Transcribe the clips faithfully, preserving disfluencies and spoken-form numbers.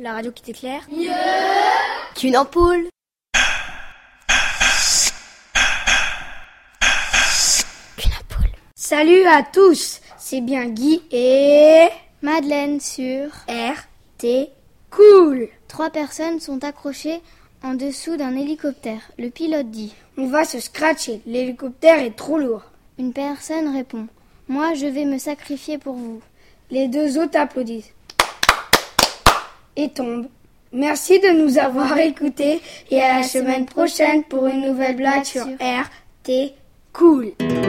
la radio qui t'éclaire. Yeah. Une ampoule. Une ampoule. Salut à tous, c'est bien Guy et Madeleine sur R T Cool. Trois personnes sont accrochées en dessous d'un hélicoptère. Le pilote dit: On va se scratcher, l'hélicoptère est trop lourd. Une personne répond: Moi, je vais me sacrifier pour vous. Les deux autres applaudissent et tombent. Merci de nous avoir écoutés et à la semaine prochaine pour une nouvelle blague sur R T Cool.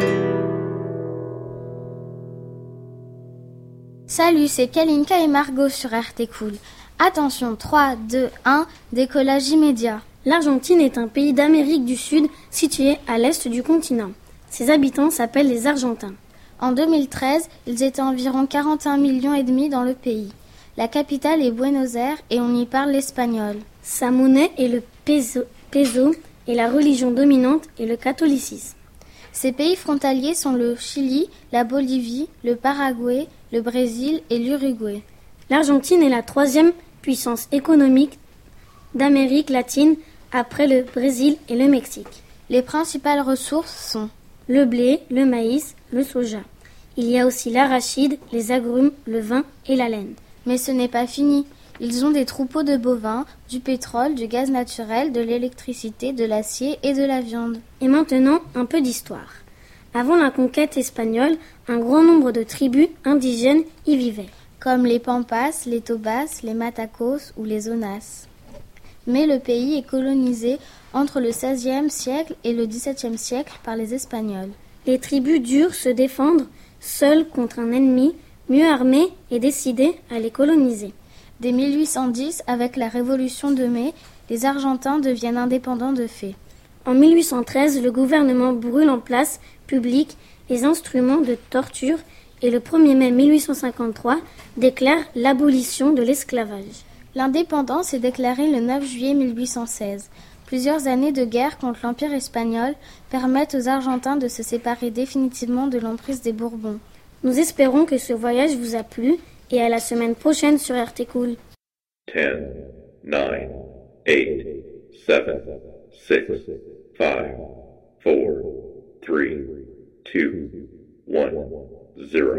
Salut, c'est Kalinka et Margot sur R T Cool. Attention, trois, deux, un, décollage immédiat. L'Argentine est un pays d'Amérique du Sud situé à l'est du continent. Ses habitants s'appellent les Argentins. En deux mille treize, ils étaient environ quarante et un millions et demi dans le pays. La capitale est Buenos Aires et on y parle l'espagnol. Sa monnaie est le peso, peso et la religion dominante est le catholicisme. Ses pays frontaliers sont le Chili, la Bolivie, le Paraguay, le Brésil et l'Uruguay. L'Argentine est la troisième puissance économique d'Amérique latine après le Brésil et le Mexique. Les principales ressources sont le blé, le maïs, le soja. Il y a aussi l'arachide, les agrumes, le vin et la laine. Mais ce n'est pas fini. Ils ont des troupeaux de bovins, du pétrole, du gaz naturel, de l'électricité, de l'acier et de la viande. Et maintenant, un peu d'histoire. Avant la conquête espagnole, un grand nombre de tribus indigènes y vivaient. Comme les Pampas, les Tobas, les Matacos ou les Onas. Mais le pays est colonisé entre le seizième siècle et le dix-septième siècle par les Espagnols. Les tribus durent se défendre seules contre un ennemi mieux armé et décidé à les coloniser. Dès mille huit cent dix, avec la Révolution de mai, les Argentins deviennent indépendants de fait. En mille huit cent treize, le gouvernement brûle en place publique les instruments de torture et le premier mai mille huit cent cinquante-trois déclare l'abolition de l'esclavage. L'indépendance est déclarée le neuf juillet mille huit cent seize. Plusieurs années de guerre contre l'Empire espagnol permettent aux Argentins de se séparer définitivement de l'emprise des Bourbons. Nous espérons que ce voyage vous a plu et à la semaine prochaine sur R T Cool. ten, nine, eight, seven, six, five, four, three, two, one, zero.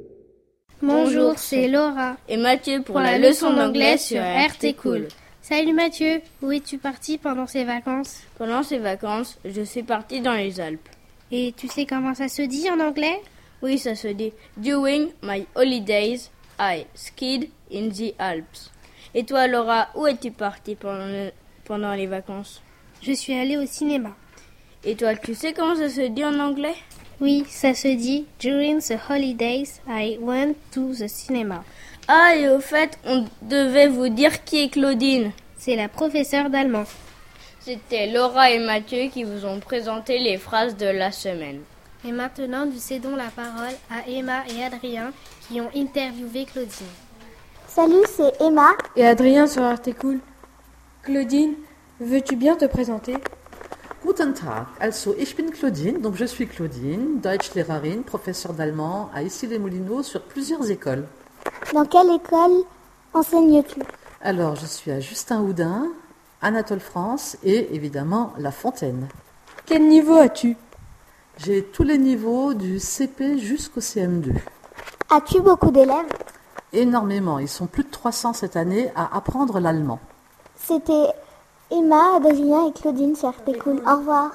Bonjour, c'est Laura et Mathieu pour, pour la, la leçon d'anglais sur R T Cool. Salut Mathieu, où es-tu parti pendant ces vacances? Pendant ces vacances, je suis parti dans les Alpes. Et tu sais comment ça se dit en anglais? Oui, ça se dit « During my holidays, I skied in the Alps ». Et toi, Laura, où es-tu partie pendant, le, pendant les vacances? Je suis allée au cinéma. Et toi, tu sais comment ça se dit en anglais? Oui, ça se dit « During the holidays, I went to the cinema ». Ah, et au fait, on devait vous dire qui est Claudine. C'est la professeure d'allemand. C'était Laura et Mathieu qui vous ont présenté les phrases de la semaine. Et maintenant, nous cédons la parole à Emma et Adrien qui ont interviewé Claudine. Salut, c'est Emma. Et Adrien sur R T Cool. Claudine, veux-tu bien te présenter? Guten Tag, also ich bin Claudine, donc je suis Claudine, Deutschlehrerin, professeure d'allemand à Issy-les-Moulineaux sur plusieurs écoles. Dans quelle école enseignes-tu? Alors, je suis à Justin-Houdin, Anatole France et évidemment La Fontaine. Quel niveau as-tu? J'ai tous les niveaux du C P jusqu'au C M deux. As-tu beaucoup d'élèves? Énormément, ils sont plus de trois cents cette année à apprendre l'allemand. C'était Emma, Adrien et Claudine sur R T Cool. Au revoir.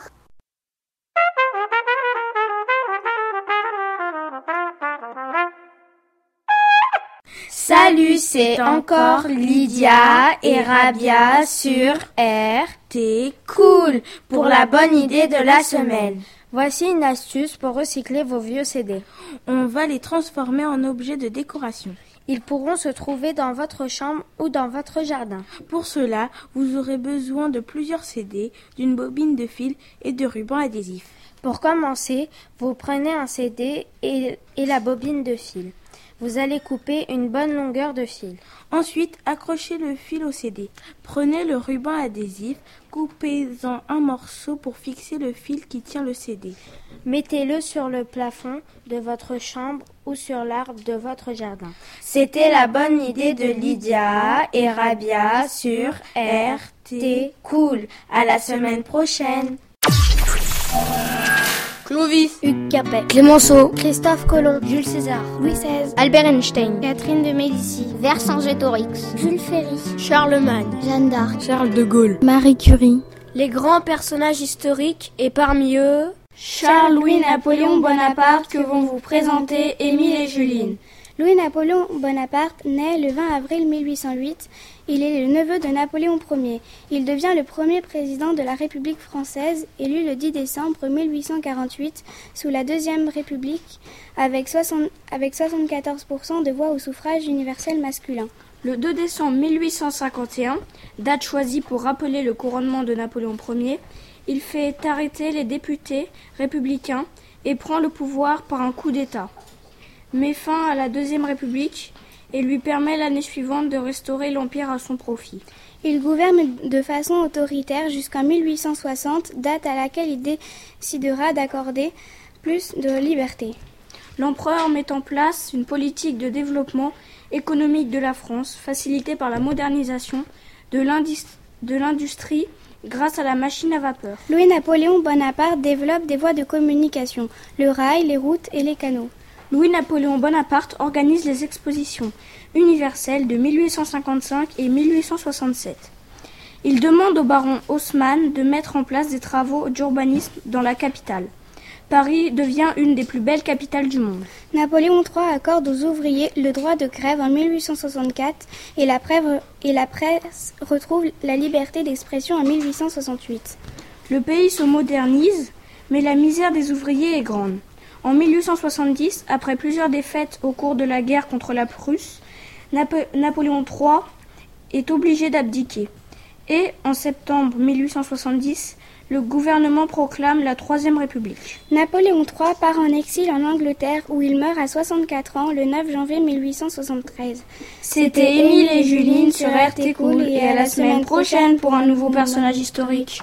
Salut, c'est encore Lydia et Rabia sur R T Cool pour la bonne idée de la semaine. Voici une astuce pour recycler vos vieux C D. On va les transformer en objets de décoration. Ils pourront se trouver dans votre chambre ou dans votre jardin. Pour cela, vous aurez besoin de plusieurs C D, d'une bobine de fil et de ruban adhésif. Pour commencer, vous prenez un C D et, et la bobine de fil. Vous allez couper une bonne longueur de fil. Ensuite, accrochez le fil au C D. Prenez le ruban adhésif, coupez-en un morceau pour fixer le fil qui tient le C D. Mettez-le sur le plafond de votre chambre ou sur l'arbre de votre jardin. C'était la bonne idée de Lydia et Rabia sur R T Cool. À la semaine prochaine. Clovis, Hugues Capet, Clémenceau, Christophe Colomb, Jules César, Louis seize, Albert Einstein, Catherine de Médicis, Vercingétorix, Jules Ferry, Charlemagne, Jeanne d'Arc, Charles de Gaulle, Marie Curie. Les grands personnages historiques et parmi eux, Charles-Louis-Napoléon Bonaparte que vont vous présenter Émile et Juline. Louis-Napoléon Bonaparte naît le vingt avril mille huit cent huit. Il est le neveu de Napoléon Ier. Il devient le premier président de la République française, élu le dix décembre mille huit cent quarante-huit sous la Deuxième République, avec, soixante, avec soixante-quatorze pour cent de voix au suffrage universel masculin. Le deux décembre mille huit cent cinquante et un, date choisie pour rappeler le couronnement de Napoléon Ier, il fait arrêter les députés républicains et prend le pouvoir par un coup d'État. Met fin à la Deuxième République et lui permet l'année suivante de restaurer l'Empire à son profit. Il gouverne de façon autoritaire jusqu'en mille huit cent soixante, date à laquelle il décidera d'accorder plus de liberté. L'empereur met en place une politique de développement économique de la France, facilitée par la modernisation de l'industrie grâce à la machine à vapeur. Louis-Napoléon Bonaparte développe des voies de communication, le rail, les routes et les canaux. Louis-Napoléon Bonaparte organise les expositions universelles de mille huit cent cinquante-cinq et mille huit cent soixante-sept. Il demande au baron Haussmann de mettre en place des travaux d'urbanisme dans la capitale. Paris devient une des plus belles capitales du monde. Napoléon trois accorde aux ouvriers le droit de grève en mille huit cent soixante-quatre et la, preuve, et la presse retrouve la liberté d'expression en mille huit cent soixante-huit. Le pays se modernise, mais la misère des ouvriers est grande. En mille huit cent soixante-dix, après plusieurs défaites au cours de la guerre contre la Prusse, Napo- Napoléon trois est obligé d'abdiquer. Et en septembre mille huit cent soixante-dix, le gouvernement proclame la Troisième République. Napoléon trois part en exil en Angleterre où il meurt à soixante-quatre ans le neuf janvier mille huit cent soixante-treize. C'était Émile et Juline sur R T Cool et à la semaine prochaine pour un nouveau personnage historique.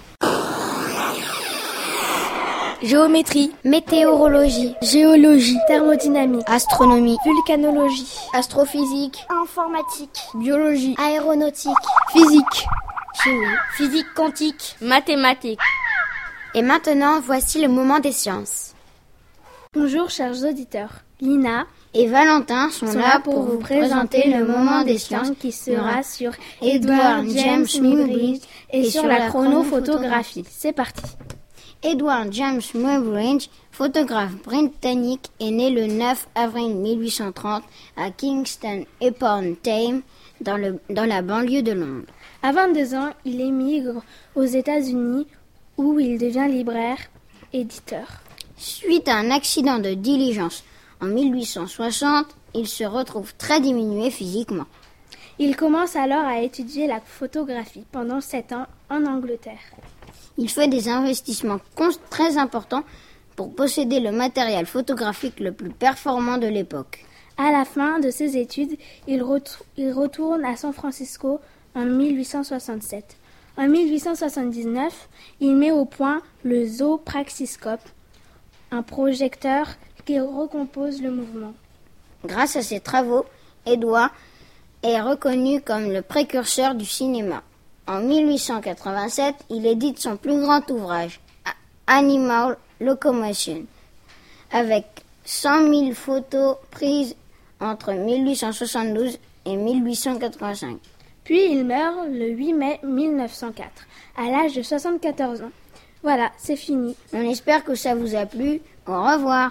géométrie, Météorologie, géologie, thermodynamique, astronomie, vulcanologie, astrophysique, informatique, biologie, aéronautique, physique, chimie, physique quantique, Mathématiques. Et maintenant, voici le moment des sciences. Bonjour chers auditeurs, Lina Et Valentin sont, sont là pour vous présenter le moment des sciences qui sera sur Edward James Muybridge et sur la chronophotographie. C'est parti. Edward James Muybridge, photographe britannique, est né le neuf avril mille huit cent trente à Kingston upon Thames, dans, le, dans la banlieue de Londres. À vingt-deux ans, il émigre aux États-Unis où il devient libraire, éditeur. Suite à un accident de diligence en mille huit cent soixante, il se retrouve très diminué physiquement. Il commence alors à étudier la photographie pendant sept ans en Angleterre. Il fait des investissements très importants pour posséder le matériel photographique le plus performant de l'époque. À la fin de ses études, il, ret- il retourne à San Francisco en mille huit cent soixante-sept. En mille huit cent soixante-dix-neuf, il met au point le zoopraxiscope, un projecteur qui recompose le mouvement. Grâce à ses travaux, Edward est reconnu comme le précurseur du cinéma. En mille huit cent quatre-vingt-sept, il édite son plus grand ouvrage, Animal Locomotion, avec cent mille photos prises entre mille huit cent soixante-douze et mille huit cent quatre-vingt-cinq. Puis il meurt le huit mai mille neuf cent quatre, à l'âge de soixante-quatorze ans. Voilà, c'est fini. On espère que ça vous a plu. Au revoir.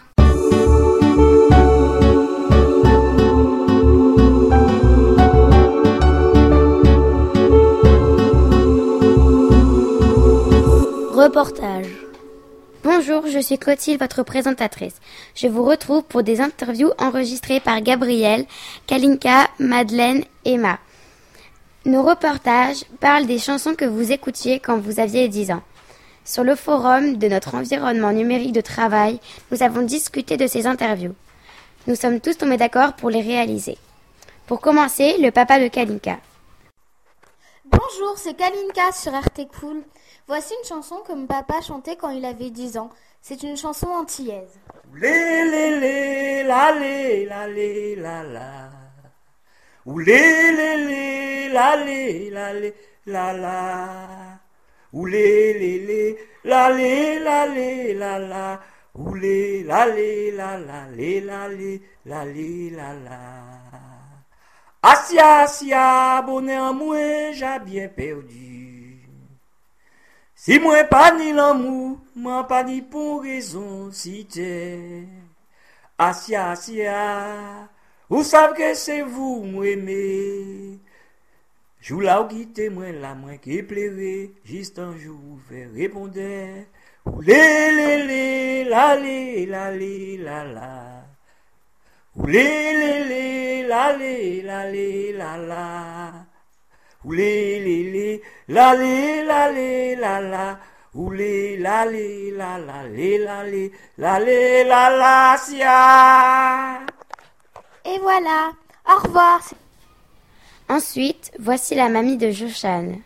Reportage. Bonjour, je suis Clotilde, votre présentatrice. Je vous retrouve pour des interviews enregistrées par Gabriel, Kalinka, Madeleine, Emma. Nos reportages parlent des chansons que vous écoutiez quand vous aviez dix ans. Sur le forum de notre environnement numérique de travail, nous avons discuté de ces interviews. Nous sommes tous tombés d'accord pour les réaliser. Pour commencer, le papa de Kalinka. Bonjour, c'est Kalinka sur R T Cool. Voici une chanson que mon papa chantait quand il avait dix ans. C'est une chanson antillaise. Oulé, lé, lé, la, lé, la, lé, la, la. Oulé, lé, lé, la, lé, la, lé, la, la. Oulé, lé, lé, la, lé, la, lé, la, la. Oulé, la, lé, la, la, lé, la, lé, la, lé, la, la. Asia, asia, bonheur en moi, j'ai bien perdu. Si moi pas ni l'amour, moi pas ni pour raison, si t'es. Asia, asia, vous savez que c'est vous, moi aimé. Jou là où quittez moi, la moi qui plairait, juste un jour, vous faire répondre. Oulé, lé, lé, la, lé, la, lé, la, la. Oulé, lé, lé, la, lé, la, lé, la, la. Oulé, lé, lé, la, lé, la, lé, la, la. Oulé, la, lé, la, la, lé, la, lé, la, lé, la, la, sia. Et voilà, au revoir. Ensuite, voici la mamie de Joshan.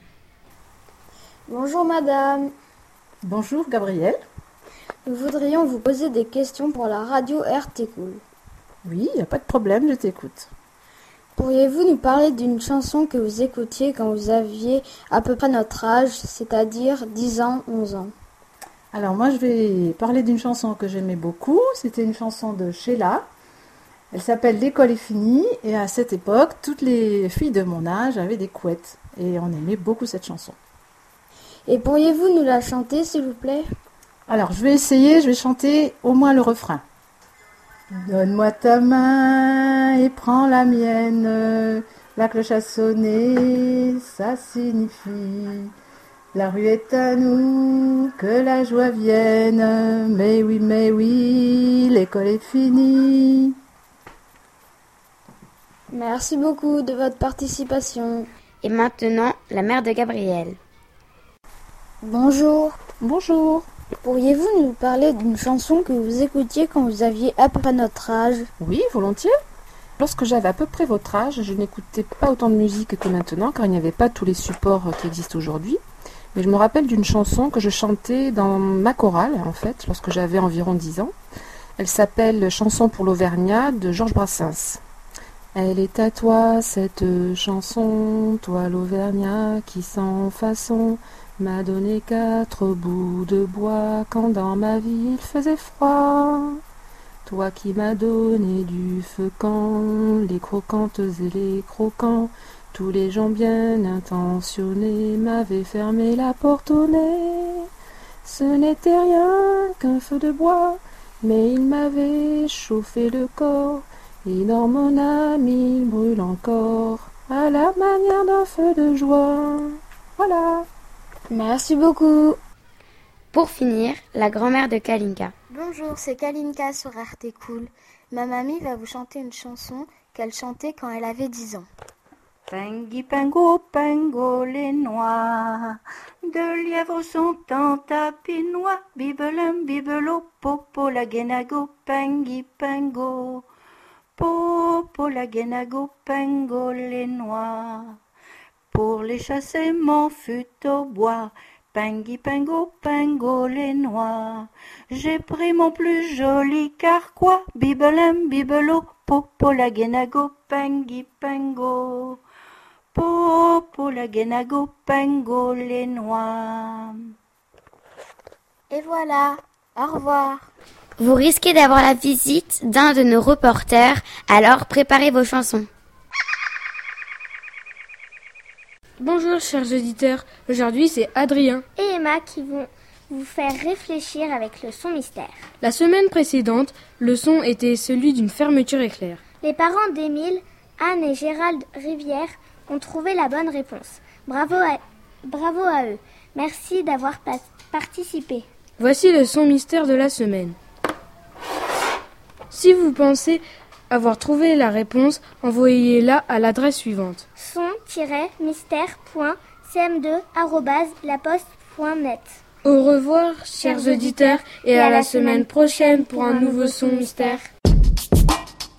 Bonjour madame. Bonjour Gabriel. Nous voudrions vous poser des questions pour la radio R T Cool. Oui, il n'y a pas de problème, je t'écoute. Pourriez-vous nous parler d'une chanson que vous écoutiez quand vous aviez à peu près notre âge, c'est-à-dire dix ans, onze ans? Alors moi je vais parler d'une chanson que j'aimais beaucoup, c'était une chanson de Sheila. Elle s'appelle L'école est finie et à cette époque, toutes les filles de mon âge avaient des couettes et on aimait beaucoup cette chanson. Et pourriez-vous nous la chanter s'il vous plaît? Alors je vais essayer, je vais chanter au moins le refrain. Donne-moi ta main et prends la mienne, la cloche a sonné, ça signifie la rue est à nous, que la joie vienne, mais oui, mais oui, l'école est finie. Merci beaucoup de votre participation. Et maintenant, la mère de Gabriel. Bonjour. Bonjour. Pourriez-vous nous parler d'une chanson que vous écoutiez quand vous aviez à peu près notre âge? Oui, volontiers. Lorsque j'avais à peu près votre âge, je n'écoutais pas autant de musique que maintenant, car il n'y avait pas tous les supports qui existent aujourd'hui. Mais je me rappelle d'une chanson que je chantais dans ma chorale, en fait, lorsque j'avais environ dix ans. Elle s'appelle « Chanson pour l'Auvergnat » de Georges Brassens. Elle est à toi, cette chanson, toi l'Auvergnat qui sans façon m'a donné quatre bouts de bois quand dans ma vie il faisait froid. Toi qui m'as donné du feu quand les croquantes et les croquants, tous les gens bien intentionnés m'avaient fermé la porte au nez. Ce n'était rien qu'un feu de bois, mais il m'avait chauffé le corps. Et dans mon âme il brûle encore, à la manière d'un feu de joie. Voilà. Merci beaucoup. Pour finir, la grand-mère de Kalinka. Bonjour, c'est Kalinka sur R T Cool. Ma mamie va vous chanter une chanson qu'elle chantait quand elle avait dix ans. Pengui, pengo, pengo, les noix de lièvre sont en tapinois. Bibelum, bibelo, popo, la guénago, pengui, pengo. Popo, la guénago, pengo, les noix. Pour les chasser, m'en fut au bois. Pengui, pengo, pengo, les noix. J'ai pris mon plus joli carquois. Bibelum, bibelo, popo, la guénago, pengui, pengo. Popo, la guénago, pengo, les noix. Et voilà, au revoir. Vous risquez d'avoir la visite d'un de nos reporters, alors préparez vos chansons. Bonjour chers auditeurs, aujourd'hui c'est Adrien et Emma qui vont vous faire réfléchir avec le son mystère. La semaine précédente, le son était celui d'une fermeture éclair. Les parents d'Émile, Anne et Gérald Rivière ont trouvé la bonne réponse. Bravo à, bravo à eux. Merci d'avoir pa- participé. Voici le son mystère de la semaine. Si vous pensez avoir trouvé la réponse, envoyez-la à l'adresse suivante. son-mystère point c m deux arobase la poste point net. Au revoir, chers auditeurs, et à la semaine prochaine pour un nouveau son mystère.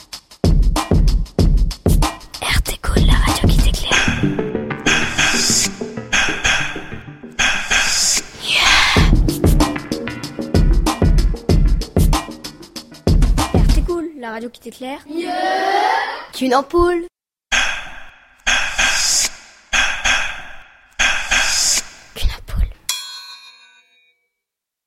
radio qui t'éclaire. Mieux Qu'une ampoule.